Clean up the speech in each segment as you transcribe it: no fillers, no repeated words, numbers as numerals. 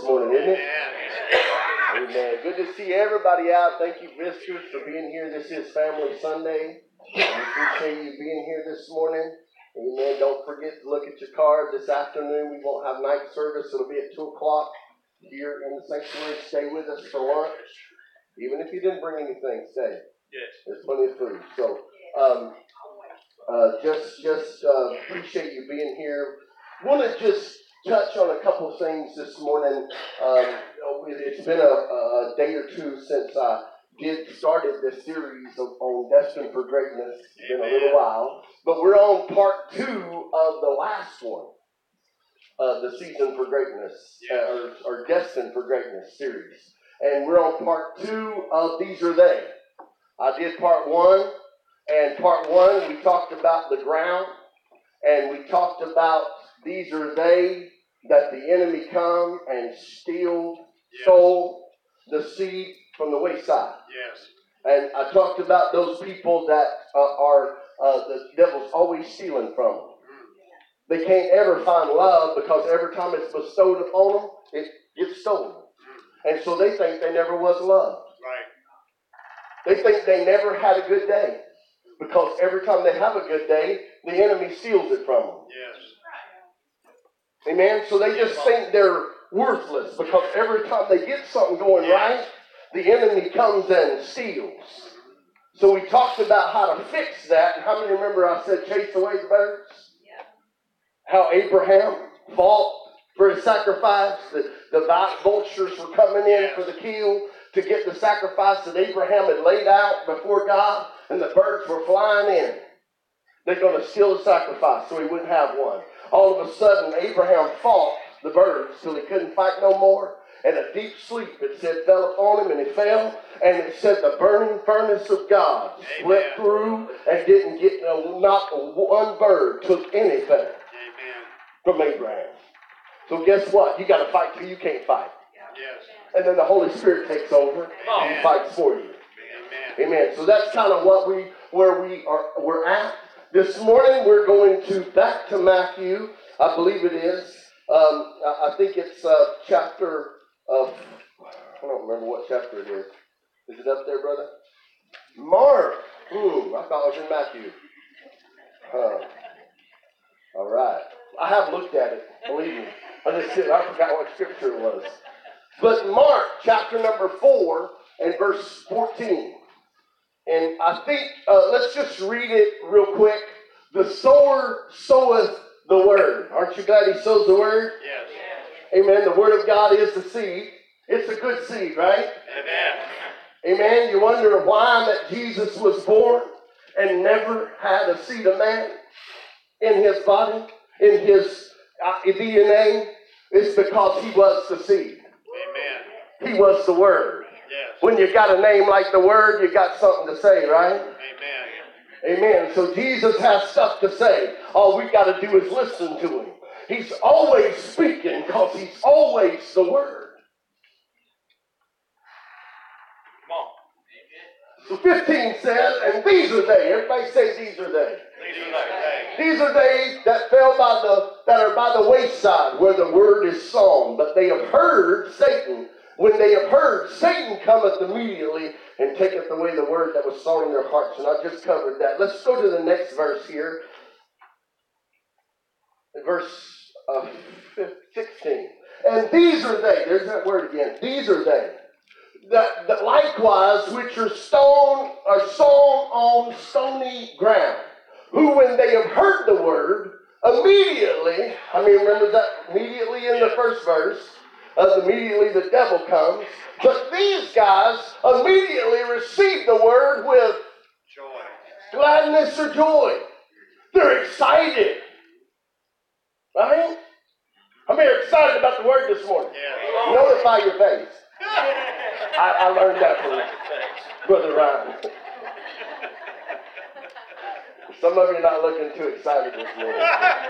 morning, isn't it? Amen. Good to see everybody out. Thank you, visitors, for being here. This is Family Sunday. We appreciate you being here this morning. Amen. Don't forget to look at your card. This afternoon, we won't have night service. It'll be at 2 o'clock here in the sanctuary. Stay with us for lunch. Even if you didn't bring anything, stay. Yes. There's plenty of food. So, just appreciate you being here. Want to just touch on a couple things this morning. It's been a day or two since I started this series on Destined for Greatness. It's been a little while. But we're on part 2 of the last one, the Season for Greatness, or Destined for Greatness series. And we're on part 2 of These Are They. I did part 1, and part 1 we talked about the ground, and we talked about these are they that the enemy come and steal, stole the seed from the wayside. Yes. And I talked about those people that are the devil's always stealing from them. They can't ever find love because every time it's bestowed upon them, it gets stolen. And so they think they never was loved. Right. They think they never had a good day because every time they have a good day, the enemy steals it from them. Yes. Amen? So they just think they're worthless because every time they get something going right, the enemy comes and steals. So we talked about how to fix that. And how many remember I said chase away the birds? Yeah. How Abraham fought for his sacrifice. The vultures were coming in for the kill to get the sacrifice that Abraham had laid out before God. And the birds were flying in. They're going to steal the sacrifice so he wouldn't have one. All of a sudden, Abraham fought the birds till he couldn't fight no more. And a deep sleep, it said, fell upon him and he fell. And it said the burning furnace of God split through and didn't get not one bird took anything from Abraham. So guess what? You got to fight till you can't fight. Yes. And then the Holy Spirit takes over and fights for you. Amen. So that's kind of we're at. This morning we're going back to Matthew. I believe it is. I think it's chapter of, I don't remember what chapter it is. Is it up there, brother? Mark. I thought it was in Matthew. All right. I have looked at it, believe me. I forgot what scripture it was. But Mark, chapter number 4 and verse 14. And I think, let's just read it real quick. The sower soweth the word. Aren't you glad he sows the word? Yes. Amen. The word of God is the seed. It's a good seed, right? Amen. Amen. You wonder why that Jesus was born and never had a seed of man in his body, in his DNA. It's because he was the seed. Amen. He was the word. Yes. When you got a name like the word, you got something to say, right? Amen. Amen. So Jesus has stuff to say. All we got to do is listen to him. He's always speaking because he's always the word. Come on. So 15 says, and these are they. Everybody say these are they. These are they that fell that are by the wayside where the word is sown. But they have heard Satan. When they have heard, Satan cometh immediately and taketh away the word that was sown in their hearts. And I just covered that. Let's go to the next verse here. Verse 16. And these are they. There's that word again. These are they. That likewise which are sown on stony ground. Who when they have heard the word, immediately, remember that immediately in the first verse, immediately the devil comes. But these guys immediately receive the word with joy, gladness or joy. They're excited. Right? How many are excited about the word this morning? Yeah. Notify your face. I learned that from Brother Ryan. Some of you are not looking too excited this morning.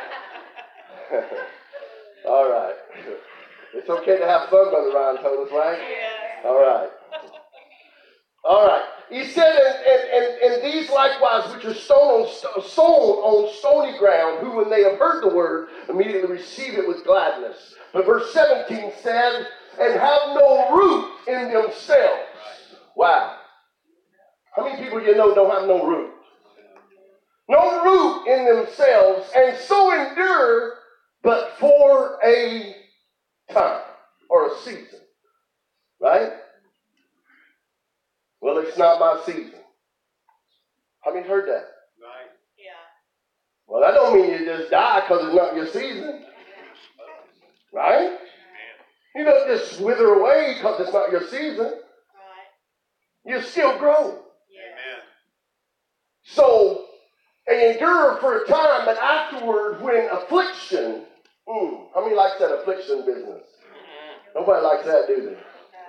All right. It's okay to have fun, Brother Ryan told us, right? Yes. All right. All right. He said, and these likewise which are sown on stony ground, who when they have heard the word, immediately receive it with gladness. But verse 17 said, and have no root in themselves. Wow. How many people you know don't have no root? No root in themselves, and so endure but for a time or a season. Right? Well, it's not my season. How many heard that? Right. Yeah. Well, that don't mean you just die because it's not your season. Right? You don't just wither away because it's not your season. Right. You still grow. Amen. So, they endure for a time, but afterward, when affliction, how many likes that affliction business? Nobody likes that, do they? No.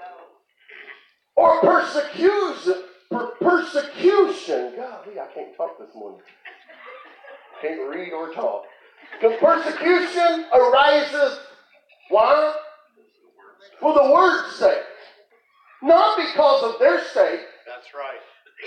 Or persecution. Golly, I can't talk this morning. Can't read or talk. The persecution arises, why? For the word's sake. Not because of their sake. That's right.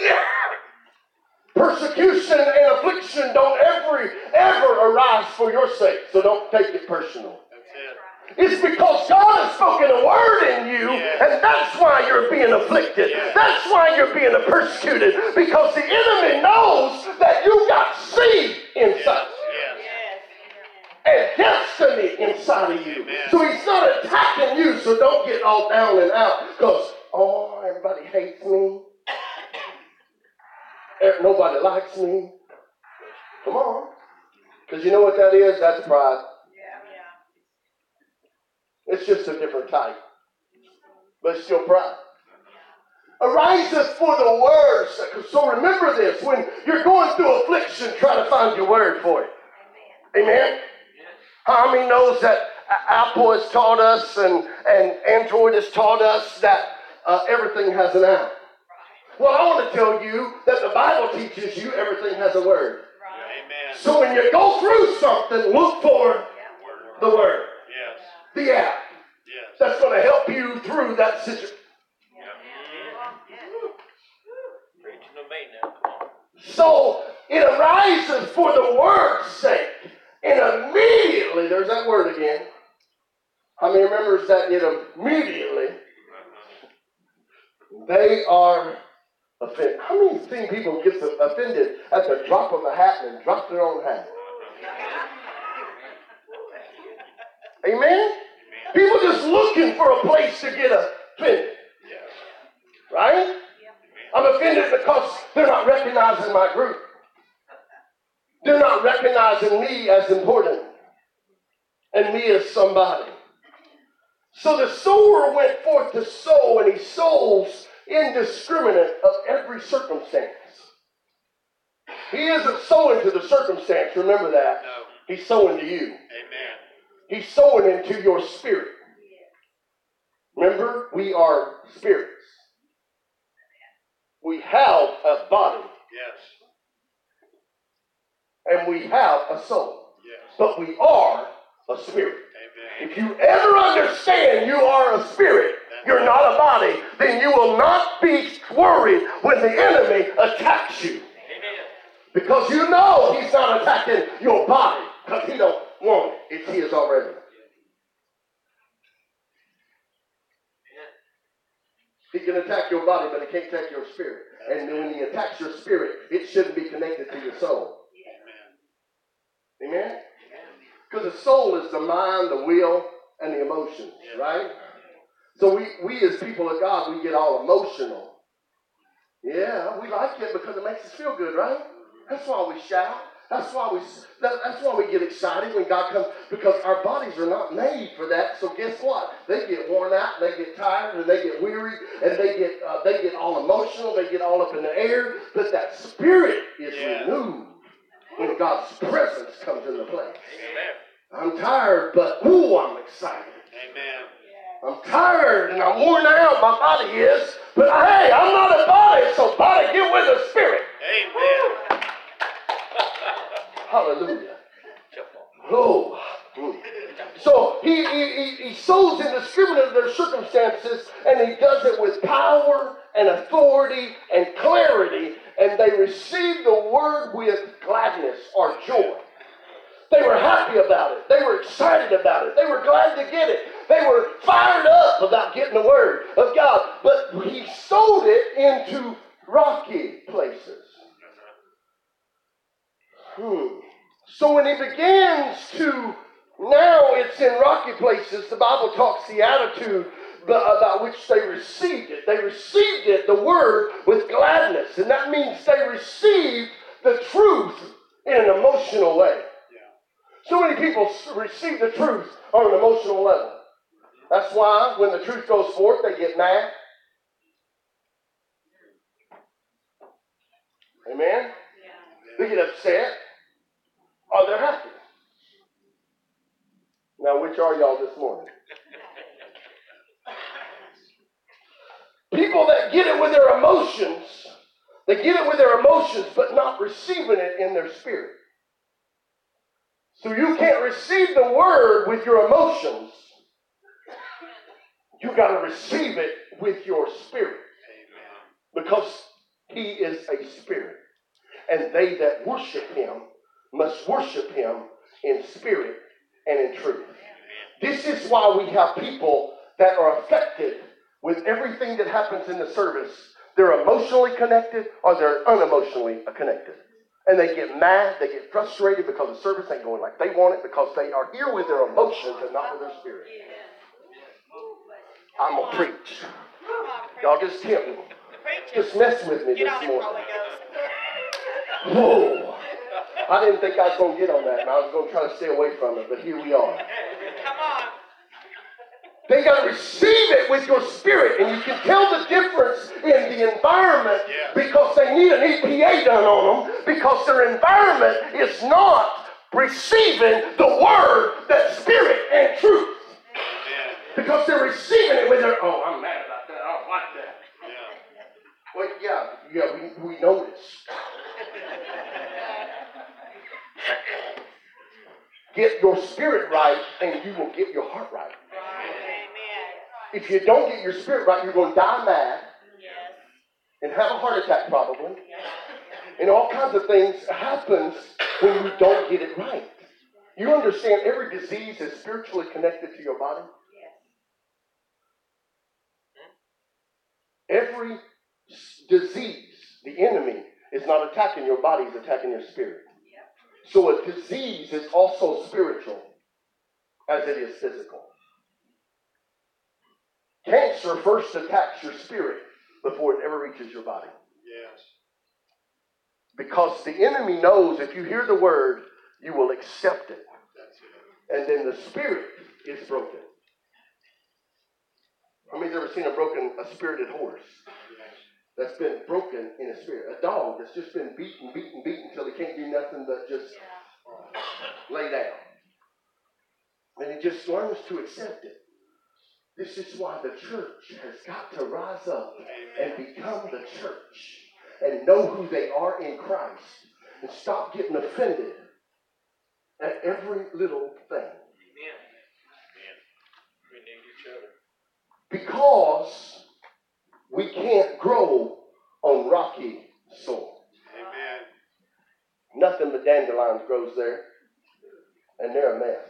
Persecution and affliction don't ever arise for your sake. So don't take it personal. That's it. It's because God has spoken a word in you, Yes. and that's why you're being afflicted. Yes. That's why you're being persecuted, because the enemy knows that you got seed inside Yes. and destiny inside of you. Amen. So he's not attacking you, so don't get all down and out because, everybody hates me. Nobody likes me. Come on. Because you know what that is? That's pride. It's just a different type. But it's still pride. Arises for the words. So remember this. When you're going through affliction, try to find your word for it. Amen? How many knows that Apple has taught us and Android has taught us that everything has an app? Well, I want to tell you that the Bible teaches you everything has a word. Amen. So when you go through something, look for the word. Yes. The app. Yes. That's going to help you through that situation. Preaching to me now. Come on. So it arises for the word's sake. And immediately, there's that word again. How many remembers that it immediately, they are offended? How many seen people get offended at the drop of a hat and drop their own hat? Amen? People just looking for a place to get offended. Yes. Right? I'm offended because they're not recognizing my group. They're not recognizing me as important. And me as somebody. So the sower went forth to sow, and he sows indiscriminate of every circumstance. He isn't sowing to the circumstance, remember that. No. He's sowing to you. Amen. He's sowing into your spirit. Remember, we are spirits. We have a body, Yes. and we have a soul. Yes. But we are a spirit. Amen. If you ever understand you are a spirit, you're not a body, then you will not be worried when the enemy attacks you. Amen. Because you know he's not attacking your body because he don't want it. It's his already. He can attack your body, but he can't attack your spirit. And when he attacks your spirit, it shouldn't be connected to your soul. Amen. Amen? Because the soul is the mind, the will, and the emotions, right? So we as people of God, we get all emotional. Yeah, we like it because it makes us feel good, right? That's why we shout. That's why we get excited when God comes, because our bodies are not made for that. So guess what? They get worn out, they get tired, and they get weary, and they get all emotional, they get all up in the air. But that spirit is renewed when God's presence comes into place. Amen. I'm tired, but I'm excited. Amen. I'm tired and I'm worn out. My body is, but hey, I'm not a body, so body, get with the spirit. Amen. Hallelujah. Oh. So he sows indiscriminate of their circumstances, and he does it with power and authority and clarity, and they receive the word with gladness or joy. They were happy about it. They were excited about it. They were glad to get it. They were fired up about getting the word of God. But he sowed it into rocky places. So when he begins to, now it's in rocky places, the Bible talks the attitude about which they received it. They received it, the word, with gladness. And that means they received the truth in an emotional way. So many people receive the truth on an emotional level. That's why when the truth goes forth, they get mad. Amen? They get upset. Or they're happy. Now, which are y'all this morning? People that get it with their emotions, they get it with their emotions, but not receiving it in their spirit. So you can't receive the word with your emotions. You got to receive it with your spirit. Because he is a spirit. And they that worship him must worship him in spirit and in truth. This is why we have people that are affected with everything that happens in the service. They're emotionally connected or they're unemotionally connected. And they get mad, they get frustrated because the service ain't going like they want it because they are here with their emotions and not with their spirit. I'm going to preach. Y'all just tempt me. Just mess with me this morning. Whoa. I didn't think I was going to get on that, and I was going to try to stay away from it, but here we are. Come on. They got to receive it with your spirit, and you can tell the difference in the environment because they need an EPA done on them because their environment is not receiving the word, that spirit and truth. Because they're receiving it with their, oh, I'm mad about that, I don't like that. Well, we notice. Get your spirit right, and you will get your heart right. If you don't get your spirit right, you're going to die mad and have a heart attack probably. And all kinds of things happens when you don't get it right. You understand every disease is spiritually connected to your body? Every disease, the enemy is not attacking your body, he's attacking your spirit. So a disease is also spiritual as it is physical. Cancer first attacks your spirit before it ever reaches your body. Yes. Because the enemy knows if you hear the word, you will accept it. And then the spirit is broken. How many's ever seen a spirited horse that's been broken in a spirit? A dog that's just been beaten until he can't do nothing but just lay down. And he just learns to accept it. This is why the church has got to rise up and become the church and know who they are in Christ and stop getting offended at every little thing. Amen. We need each other. Because we can't grow on rocky soil. Amen. Nothing but dandelions grows there, and they're a mess.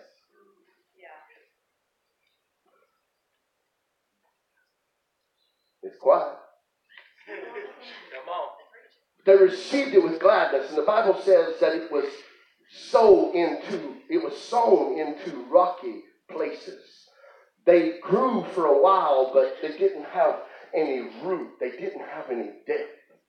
It's quiet. Come on. They received it with gladness, and the Bible says that it was sown into rocky places. They grew for a while, but they didn't have any root. They didn't have any depth.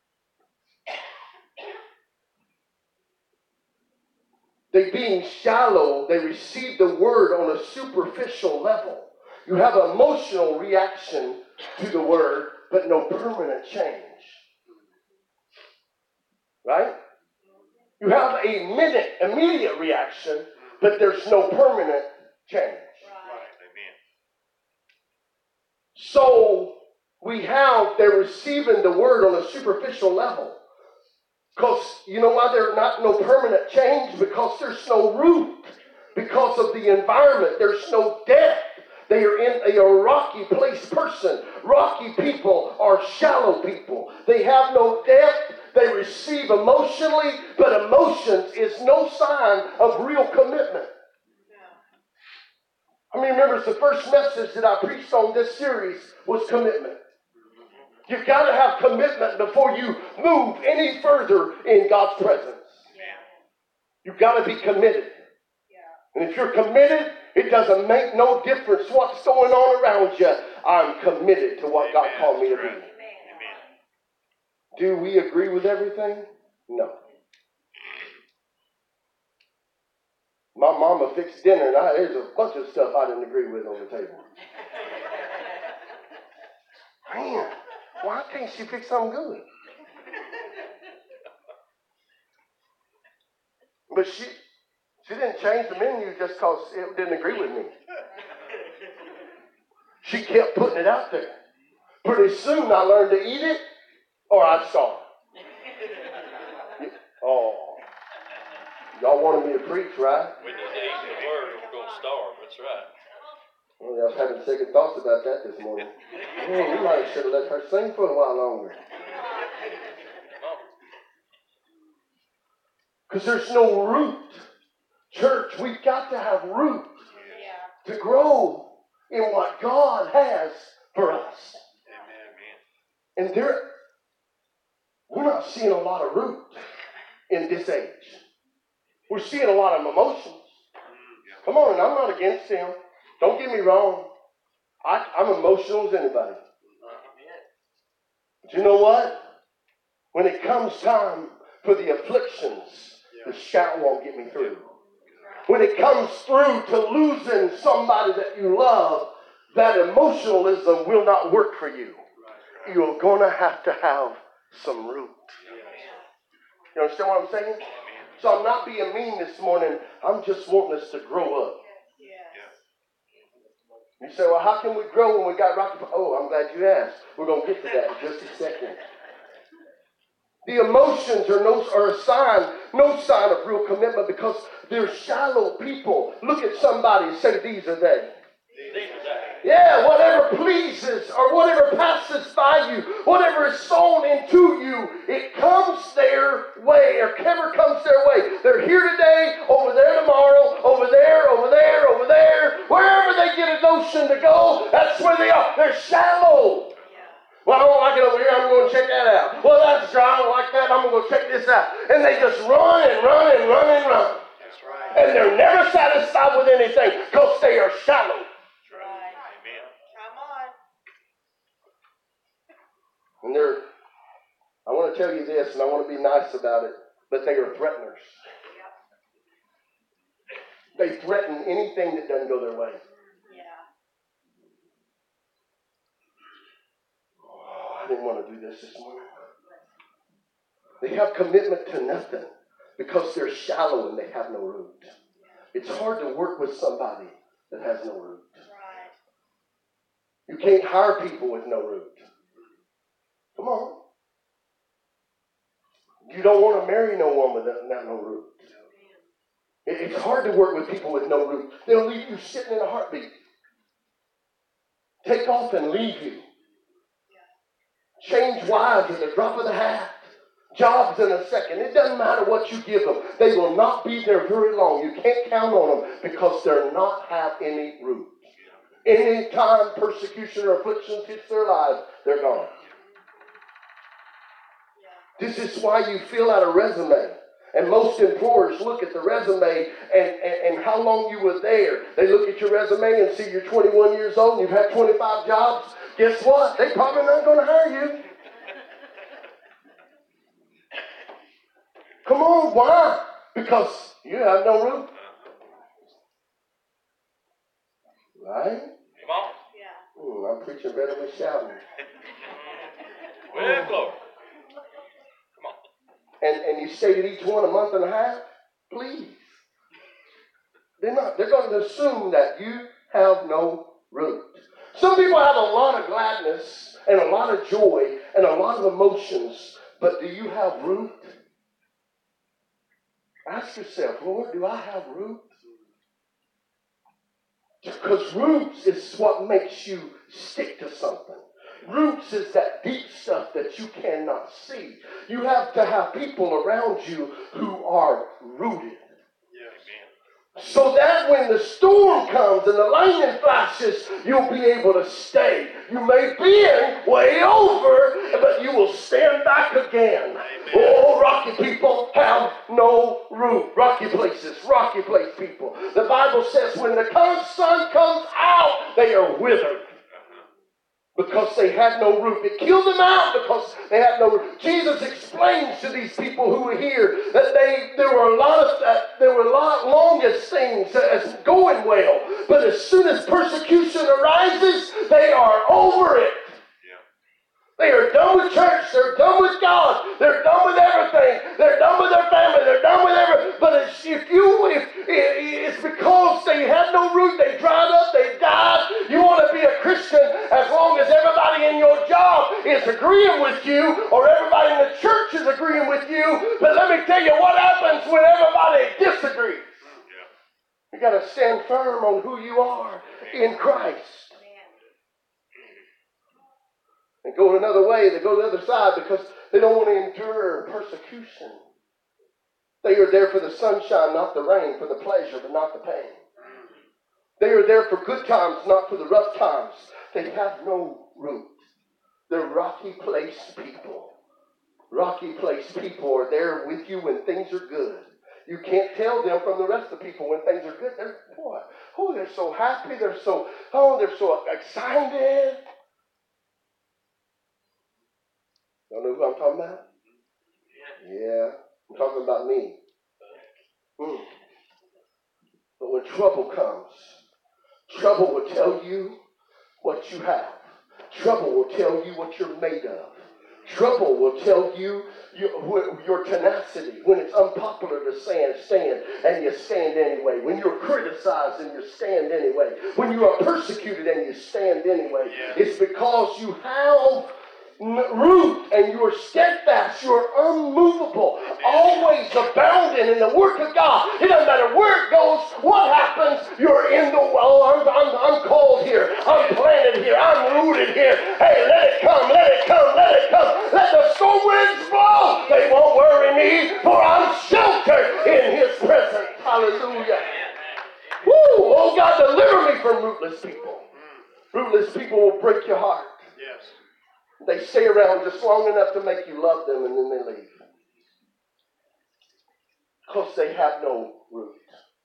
They being shallow, they received the word on a superficial level. You have an emotional reaction to the word, but no permanent change. Right? You have a immediate reaction, but there's no permanent change. Right. Amen. So they're receiving the word on a superficial level. Because you know why there's no permanent change? Because there's no root. Because of the environment, there's no depth. They are in a rocky place person. Rocky people are shallow people. They have no depth. they receive emotionally, but emotions is no sign of real commitment. I mean, remember, the first message that I preached on this series was commitment. You've got to have commitment before you move any further in God's presence. You've got to be committed. And if you're committed, it doesn't make no difference what's going on around you. I'm committed to what God called me to be. Do we agree with everything? No. My mama fixed dinner, and there's a bunch of stuff I didn't agree with on the table. Man, why can't she fix something good? But she didn't change the menu just because it didn't agree with me. She kept putting it out there. Pretty soon I learned to eat it or I'd starve. Oh, y'all wanted me to preach, right? We need to eat the word or we're going to starve. That's right. Well, I was having second thoughts about that this morning. We might have should have let her sing for a while longer. Because there's no root. Church, we've got to have root to grow in what God has for us. And we're not seeing a lot of root in this age. We're seeing a lot of emotions. Come on, and I'm not against them. Don't get me wrong. I'm emotional as anybody. But you know what? When it comes time for the afflictions, the shout won't get me through. When it comes through to losing somebody that you love, that emotionalism will not work for you. You're going to have some root. You understand what I'm saying? So I'm not being mean this morning. I'm just wanting us to grow up. You say, well, how can we grow when we got rocky? Oh, I'm glad you asked. We're going to get to that in just a second. The emotions are no sign of real commitment because they're shallow people. Look at somebody and say, these are they. Yeah, whatever pleases or whatever passes by you, whatever is sown into you, it comes their way or never comes their way. They're here today, over there tomorrow, over there, over there, over there. Wherever they get a notion to go, that's where they are. They're shallow. Well, I don't like it over here. I'm going to check that out. Well, that's dry. I don't like that. I'm going to go check this out. And they just run and run and run and run. That's right. And they're never satisfied with anything because they are shallow. That's right. Amen. Come on. And I want to tell you this, and I want to be nice about it, but they are threateners. Yep. They threaten anything that doesn't go their way. I didn't want to do this morning. They have commitment to nothing because they're shallow and they have no root. It's hard to work with somebody that has no root. You can't hire people with no root. Come on. You don't want to marry no woman that has no root. It's hard to work with people with no root. They'll leave you sitting in a heartbeat. Take off and leave you. Change wives at the drop of the hat. Jobs in a second. It doesn't matter what you give them. They will not be there very long. You can't count on them because they're not have any root. Any time persecution or affliction hits their lives, they're gone. This is why you fill out a resume. And most employers look at the resume and how long you were there. They look at your resume and see you're 21 years old and you've had 25 jobs. Guess what? They're probably not going to hire you. Come on, why? Because you have no root. Right? Come on. Yeah. I'm preaching better than shouting. Well, glory. Come on. And you stated each one a month and a half? Please. They're going to assume that you have no root. Some people have a lot of gladness and a lot of joy and a lot of emotions, but do you have root? Ask yourself, Lord, do I have root? Because roots is what makes you stick to something. Roots is that deep stuff that you cannot see. You have to have people around you who are rooted. So that when the storm comes and the lightning flashes, you'll be able to stay. You may bend way over, but you will stand back again. Oh, rocky people have no root. Rocky places, rocky place people. The Bible says when the sun comes out, they are withered. Because they had no root. It killed them out because they had no root. Jesus explains to these people who were here that there were a lot longest things as going well. But as soon as persecution arises, they are over it. They are done with church. They're done with God. They're done with everything. They're done with their family. They're done with everything. But it's because they had no root. They dried up. They died. You want to be a Christian as long as everybody in your job is agreeing with you or everybody in the church is agreeing with you. But let me tell you what happens when everybody disagrees. You got to stand firm on who you are in Christ. And go another way, they go to the other side because they don't want to endure persecution. They are there for the sunshine, not the rain, for the pleasure, but not the pain. They are there for good times, not for the rough times. They have no root. They're rocky place people. Rocky place people are there with you when things are good. You can't tell them from the rest of the people when things are good. They're so happy. They're so excited. Y'all know who I'm talking about? Yeah, I'm talking about me. But when trouble comes, trouble will tell you what you have. Trouble will tell you what you're made of. Trouble will tell you your tenacity. When it's unpopular to stand, and you stand anyway. When you're criticized and you stand anyway. When you are persecuted and you stand anyway. It's because you have root and you're steadfast, you're unmovable, always abounding in the work of God. It doesn't matter where it goes, what happens, you're in the I'm called here, I'm planted here, I'm rooted here. Hey, let it come, let it come, let it come. Let the storm winds blow. They won't worry me, for I'm sheltered in His presence. Hallelujah. Woo! Oh God, deliver me from rootless people. Rootless people will break your heart. Yes. They stay around just long enough to make you love them, and then they leave. Because they have no root.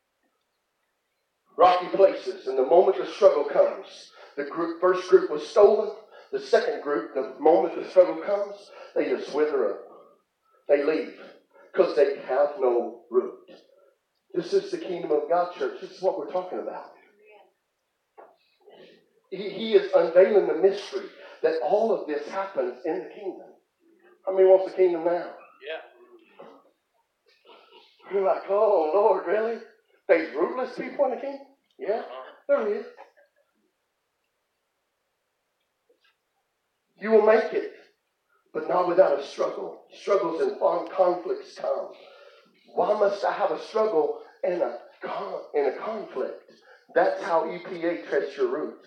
Rocky places, and the moment the struggle comes, first group was stolen. The second group, the moment the struggle comes, they just wither up. They leave because they have no root. This is the kingdom of God, church. This is what we're talking about. He is unveiling the mystery that all of this happens in the kingdom. How many wants the kingdom now? Yeah. You're like, oh, Lord, really? There's rootless people in the kingdom? Yeah, there is. You will make it, but not without a struggle. Struggles and conflicts come. Why must I have a struggle and a conflict? That's how EPA tests your roots.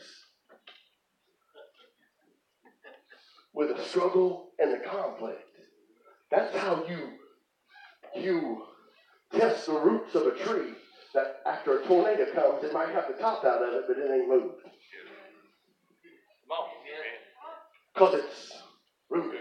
With a struggle and a conflict. That's how you test the roots of a tree. That after a tornado comes, it might have the top out of it, but it ain't moved. Because it's rooted.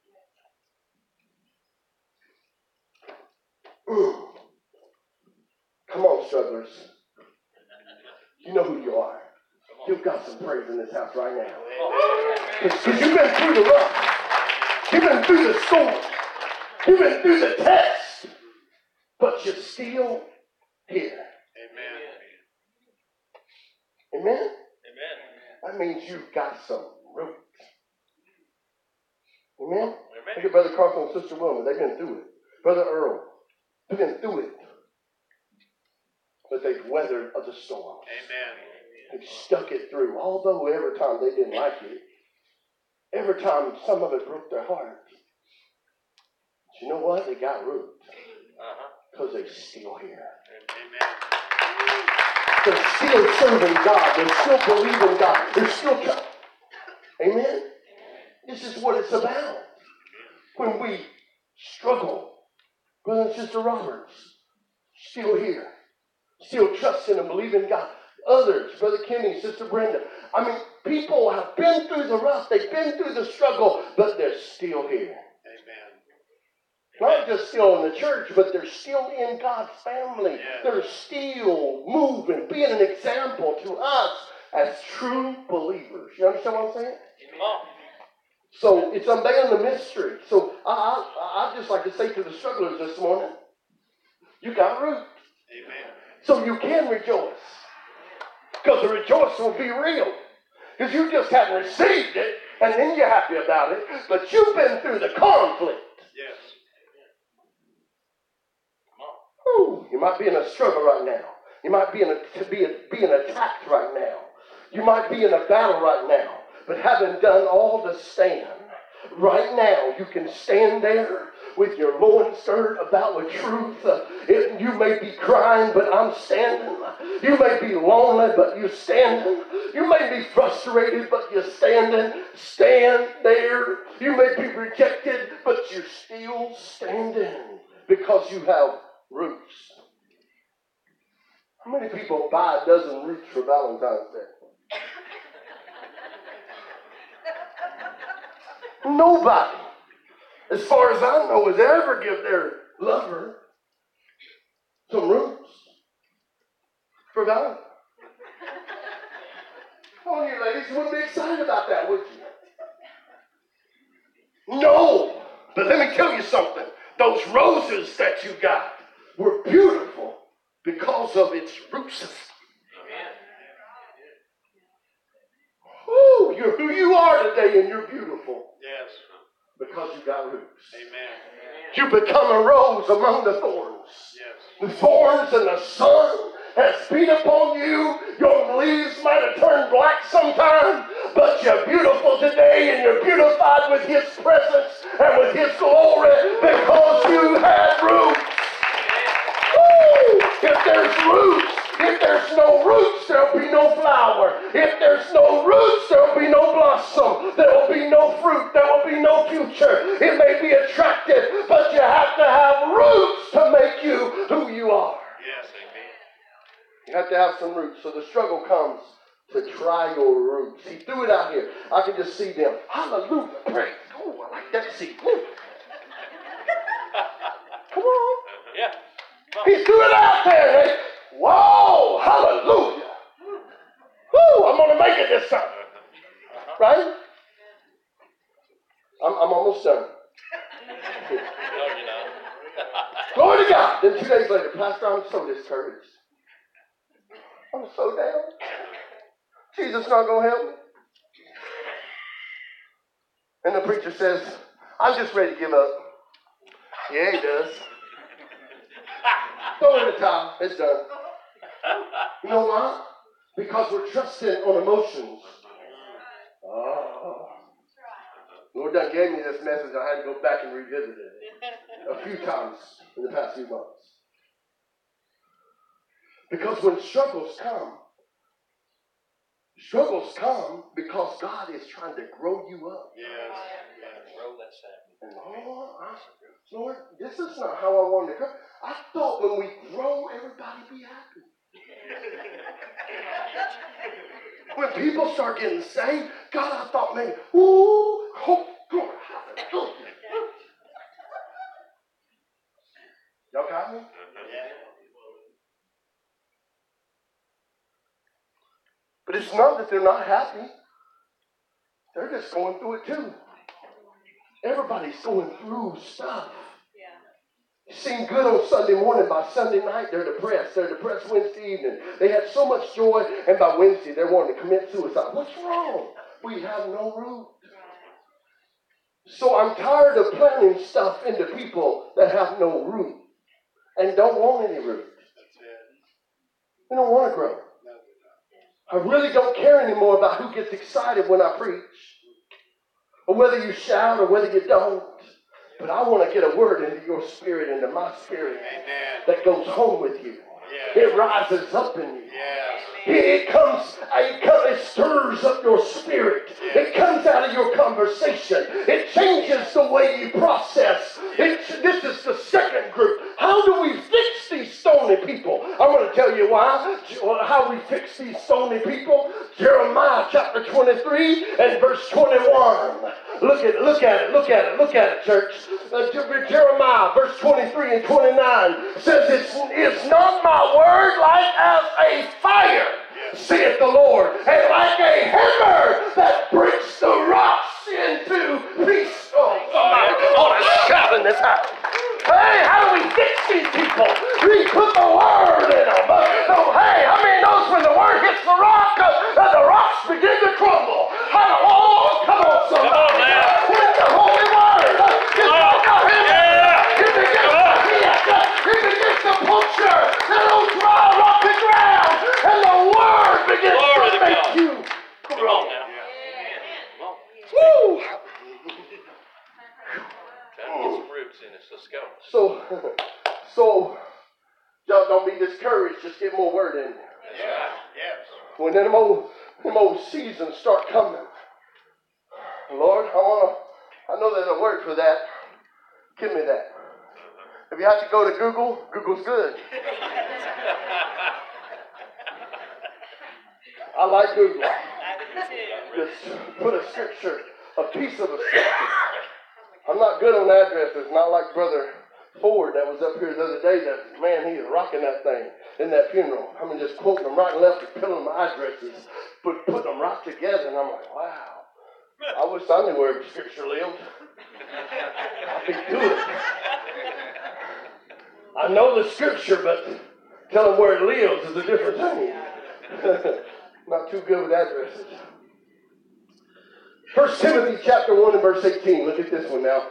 Come on, strugglers. You know who you are. You've got some praise in this house right now. Because you've been through the rough. You've been through the storm. You've been through the test. But you're still here. Amen. Amen? Amen. That means you've got some roots. Amen? Look at Brother Carson and Sister Wilma. They've been through it. Brother Earl. They've been through it. But they've weathered the storm. Amen. They've stuck it through. Although every time they didn't like it. Every time some of it broke their heart. But you know what? They got roots. Because they're still here. Amen. They're still serving God. They're still believing God. They're still Amen? This is what it's about. When we struggle, Brother and Sister Roberts, still here, still trusting and believing God. Others, Brother Kenny, Sister Brenda. I mean, people have been through the rough, they've been through the struggle, but they're still here. Amen. Not just still in the church, but they're still in God's family. Yes. They're still moving, being an example to us as true believers. You understand what I'm saying? Come on. So it's unveiling the mystery. So I just like to say to the strugglers this morning, you got root. Amen. So you can rejoice. Because the rejoice will be real. Because you just haven't received it, and then you're happy about it. But you've been through the conflict. Yes. Ooh, you might be in a struggle right now. You might be being attacked right now. You might be in a battle right now. But having done all to stand, right now you can stand there with your loins stirred about with truth. You may be crying, but I'm standing. You may be lonely, but you're standing. You may be frustrated, but you're standing. Stand there. You may be rejected, but you're still standing because you have roots. How many people buy a dozen roots for Valentine's Day? Nobody, as far as I know, has ever give their lover some roots for Valentine's. Come on, you ladies, you wouldn't be excited about that, would you? No, but let me tell you something. Those roses that you got were beautiful because of its root system. Woo, you're who you are today, and you're beautiful. Yes. Because you got roots. Amen. You become a rose among the thorns. Yes. The thorns and the sun has beat upon you. Your leaves might have turned black sometime, but you're beautiful today, and you're beautified with His presence and with His glory because you had roots. Woo! If there's roots, if there's no roots, there'll be no flower. If there's no roots, there'll be no blossom. There will be no fruit. There will be no future. It may be attractive, but you have to have roots to make you who you are. Yes, amen. You have to have some roots. So the struggle comes to try your roots. He threw it out here. I can just see them. Hallelujah. Praise. Oh, I like that seed. Come on. Yeah. He threw it out there. And whoa, hallelujah. Woo, I'm going to make it this time. Right? I'm almost done. No, you're not. Glory to God. Then 2 days later, Pastor, I'm so discouraged. I'm so down. Jesus not going to help me. And the preacher says, I'm just ready to give up. Yeah, he does. Throw in the towel. It's done. You know why? Because we're trusting on emotions. Oh. Lord done gave me this message. I had to go back and revisit it a few times in the past few months. Because when struggles come because God is trying to grow you up. Yes. Grow that sap. And Lord, this is not how I wanted to grow. I thought when we grow, everybody be happy. When people start getting saved, God, I thought maybe, ooh, hope, glory, hallelujah. Y'all got me? But it's not that they're not happy. They're just going through it too. Everybody's going through stuff. It seemed good on Sunday morning. By Sunday night, they're depressed. They're depressed Wednesday evening. They had so much joy, and by Wednesday, they're wanting to commit suicide. What's wrong? We have no root. So I'm tired of planting stuff into people that have no root and don't want any root. They don't want to grow. I really don't care anymore about who gets excited when I preach, or whether you shout or whether you don't. But I want to get a word into your spirit, into my spirit, that goes home with you. It rises up in you. It stirs up your spirit. It comes out of your conversation. It changes the way you process. This is the second group. How do we fix these stony people? I'm going to tell you why. How we fix these stony people. Jeremiah chapter 23 and verse 21. Look at it, church. Jeremiah verse 23 and 29 says, it's not my word like as a fire, saith the Lord, and like a hammer that breaks the rocks into pieces. Oh, somebody ought to shout in this house. Hey, how do we fix these people? We put the word in them. Hey, how many knows when the word hits the rock, the rocks begin to crumble? Oh, come on, somebody. With the holy word. It's like a hammer. It begins to hit. It begins to puncture that old dry, rocky ground. And the word begins to make you grow. Woo! Get some roots in us. Let's go. So, y'all don't be discouraged. Just get more word in there. Yes. When them old seasons start coming, Lord, I know there's a word for that. Give me that. If you have to go to Google, Google's good. I like Google. Just put a scripture, a piece of a scripture. I'm not good on addresses, not like Brother Ford that was up here the other day. That man, he is rocking that thing in that funeral. I mean, just quoting them right and left and filling my addresses, but putting them right together. And I'm like, wow. I wish I knew where scripture lived. I could do it. I know the scripture, but telling where it lives is a different thing. Not too good with addresses. 1 Timothy chapter 1 and verse 18. Look at this one now.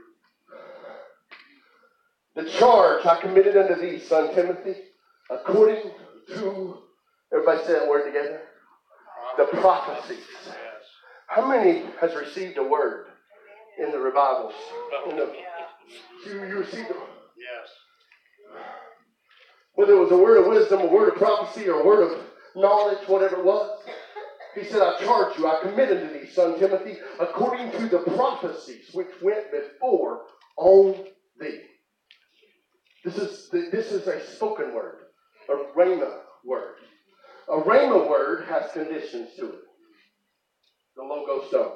The charge I committed unto thee, son Timothy, according to, everybody say that word together, the prophecies. How many has received a word in the revivals? You received it? Yes. Whether it was a word of wisdom, a word of prophecy, or a word of knowledge, whatever it was. He said, I charge you, I commit unto thee, son Timothy, according to the prophecies which went before on thee. This is a spoken word, a rhema word. A rhema word has conditions to it. The Logos don't.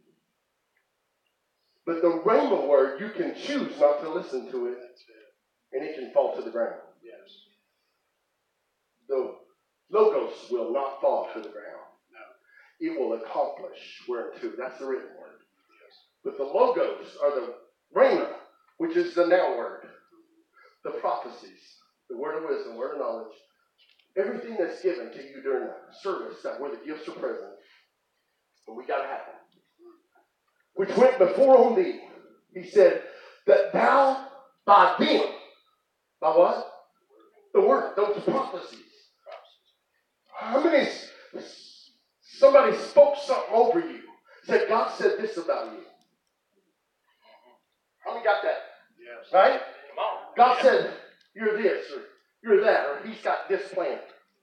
But the rhema word, you can choose not to listen to it, and it can fall to the ground. Yes. The Logos will not fall to the ground. It will accomplish whereunto. That's the written word. Yes. But the Logos are the rhema, which is the now word. The prophecies, the word of wisdom, word of knowledge, everything that's given to you during the service, that where the gifts are present, and we got to have them, which went before on thee. He said, that thou by them, by what? The word, those prophecies. How many, somebody spoke something over you, said, God said this about you. How many got that? Yes. Right? Come on. God said, you're this, or you're that, or he's got this plan.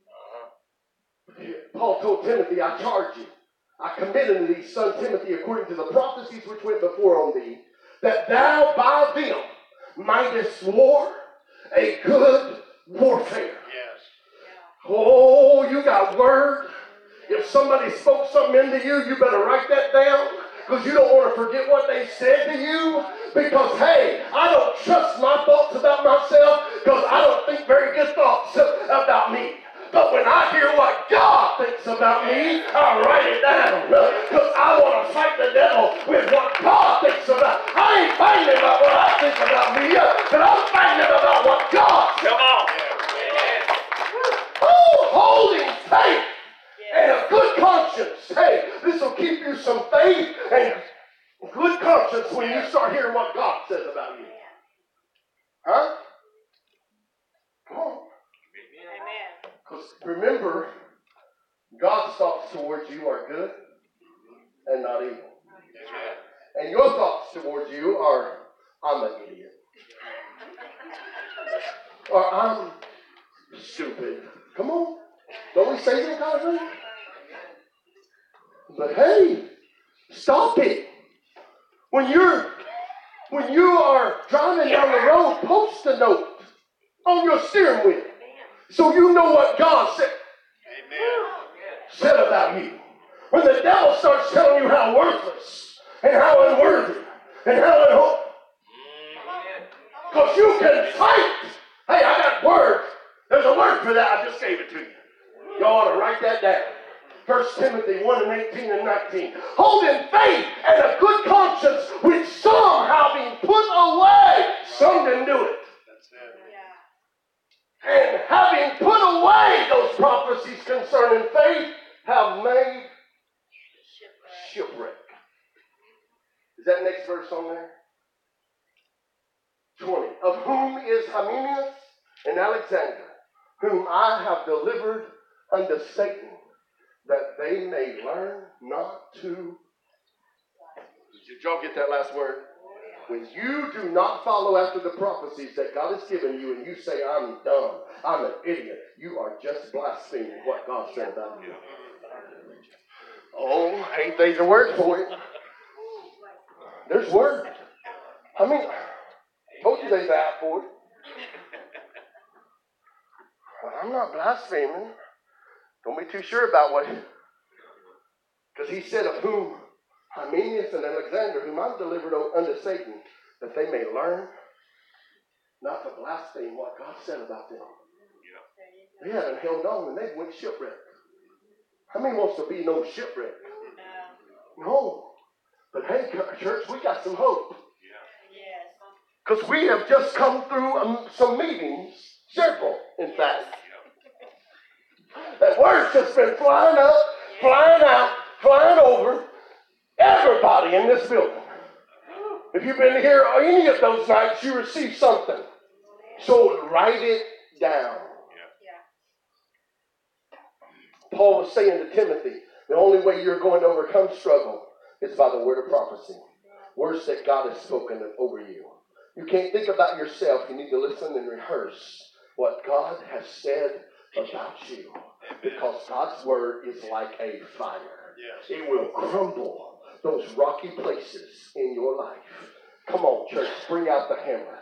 Paul told Timothy, I charge you. I commit unto thee, son Timothy, according to the prophecies which went before on thee, that thou by them mightest war a good warfare. Yes. Oh, you got word. If somebody spoke something into you, you better write that down, because you don't want to forget what they said to you. Because, hey, I don't trust my thoughts about myself, because I don't think very good thoughts about me. But when I hear what God thinks about me, I write it down, because I want to fight the devil with what God thinks about. I ain't fighting about what I think about me, but I'm fighting about what God thinks. Come on. Oh, holding faith and a good conscience. Hey, this will keep you some faith and good conscience when you start hearing what God says about you. Huh? Come on. Amen. Because remember, God's thoughts towards you are good and not evil. And your thoughts towards you are, I'm an idiot. Or I'm stupid. Come on. Don't we say that kind of thing? But hey, Stop it. When you are driving down the road, post a note on your steering wheel so you know what God said about you. When the devil starts telling you how worthless and how unworthy and how unholy, because you can fight. Hey, I got word. There's a word for that. I just gave it to you. Y'all ought to write that down. 1 Timothy 1:18 and 19. Holding faith and a good conscience, which some having put away, some didn't do it. That's it. And having put away those prophecies concerning faith, have made shipwreck. Is that next verse on there? 20. Of whom is Hymenaeus and Alexander, whom I have delivered unto Satan, that they may learn not to. Did y'all get that last word? When you do not follow after the prophecies that God has given you and you say, I'm dumb, I'm an idiot, you are just blaspheming what God said about you. Oh, ain't there's a word for it. There's word. I mean, told you there's out for it. I'm not blaspheming. Don't be too sure about what. Because he said, of whom Hymenaeus and Alexander, whom I've delivered unto Satan, that they may learn not to blaspheme what God said about them. They haven't held on and they went shipwrecked. How many wants to be no shipwreck? No. But hey, church, we got some hope. Because we have just come through some meetings, several, in fact. That word's just been flying up, flying out, flying over everybody in this building. If you've been here any of those nights, you received something. So write it down. Paul was saying to Timothy, the only way you're going to overcome struggle is by the word of prophecy. Words that God has spoken over you. You can't think about yourself. You need to listen and rehearse what God has said about you. Because God's word is like a fire. It will crumble those rocky places in your life. Come on, church. Bring out the hammer.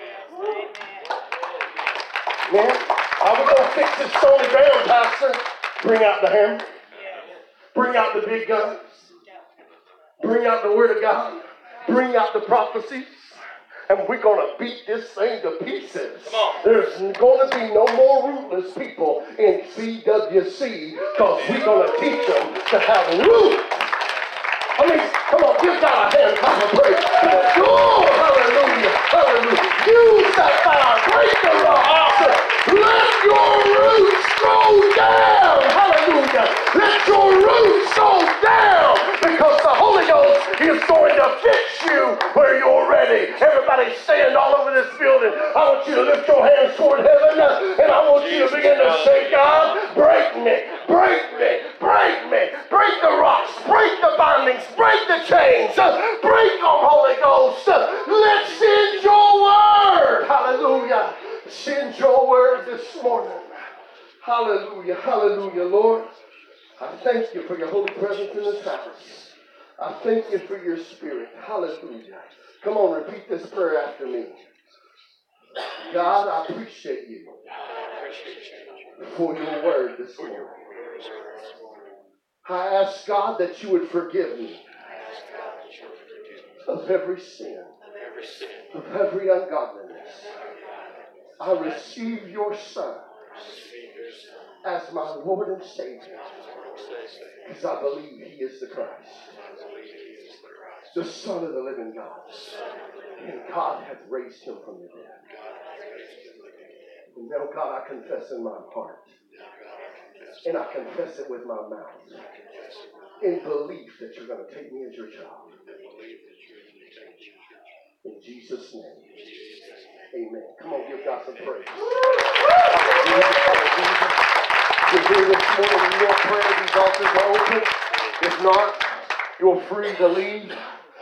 Man, how we going to fix this stony ground, Pastor? Bring out the hammer. Bring out the big guns. Bring out the word of God. Bring out the prophecies. And we're going to beat this thing to pieces. There's going to be no more rootless people in CWC because we're going to teach them to have roots. I mean, come on, give God a hand clap of praise. Oh, hallelujah, hallelujah. Use that fire, break the rocks. Let your roots go down. Hallelujah. Let your roots go down because the Holy Ghost is going to fix you where you're ready. Everybody stand all over this building. I want you to lift your hands toward heaven and I want you to begin to say, God, break me, break me, break me, break the rocks, break the bindings, break the chains, break them, Holy Ghost. Let's send your word. Hallelujah. Send your word this morning. Hallelujah, hallelujah, Lord. I thank you for your holy presence in this house. I thank you for your spirit. Hallelujah. Come on, repeat this prayer after me. God, I appreciate you for your word this morning. I ask God that you would forgive me of every sin, of every ungodliness. I receive your Son as my Lord and Savior because I believe he is the Christ, the Son of the living God. And God hath raised him from the dead. And now, God, I confess in my heart, and I confess it with my mouth, in belief that you're going to take me as your child. In Jesus' name, amen. Come on, give God some praise. You're here this morning, you want prayer, these altars are open. If not, you're free to leave.